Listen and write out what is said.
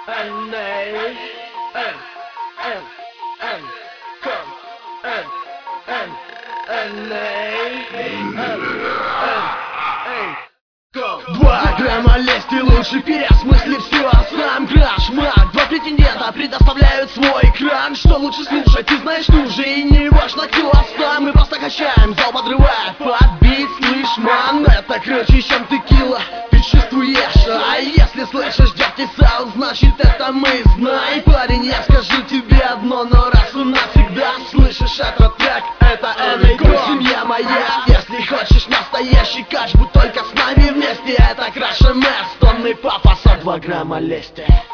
Два грамма лести, лучше переосмысли все. Сам краш, маг, два претендента предоставляют свой экран. Что лучше слушать, ты знаешь, ты уже и не важно, кто сам. Мы просто качаем, зал подрывая под бит, слышь, ман. Это круче, чем текила, ты чувствуешь. А если слышишь dirty sound, значит это мы, знай. Парень, я скажу тебе одно, но раз и навсегда слышишь этот трек, это Энейко, семья моя. Если хочешь настоящий кач, будь только с нами вместе. Это краш МС, тонны пафоса, 2 грамма лести.